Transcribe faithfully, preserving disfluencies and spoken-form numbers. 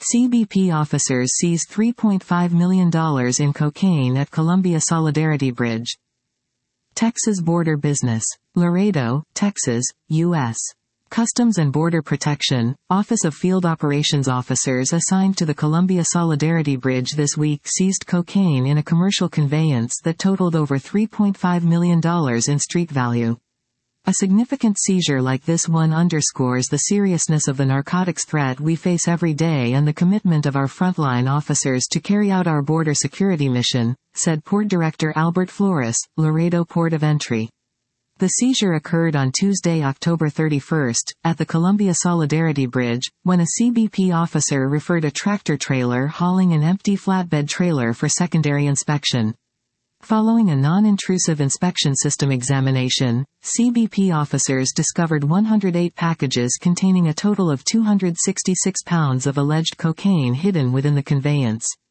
C B P officers seize three point five million dollars in cocaine at Columbia Solidarity Bridge. Texas border business. Laredo, Texas, U S Customs and Border Protection, Office of Field Operations officers assigned to the Columbia Solidarity Bridge this week seized cocaine in a commercial conveyance that totaled over three point five million dollars in street value. A significant seizure like this one underscores the seriousness of the narcotics threat we face every day and the commitment of our frontline officers to carry out our border security mission, said Port Director Albert Flores, Laredo Port of Entry. The seizure occurred on Tuesday, October thirty-first, at the Columbia Solidarity Bridge, when a C B P officer referred a tractor-trailer hauling an empty flatbed trailer for secondary inspection. Following a non-intrusive inspection system examination, C B P officers discovered one hundred eight packages containing a total of two hundred sixty-six pounds of alleged cocaine hidden within the conveyance.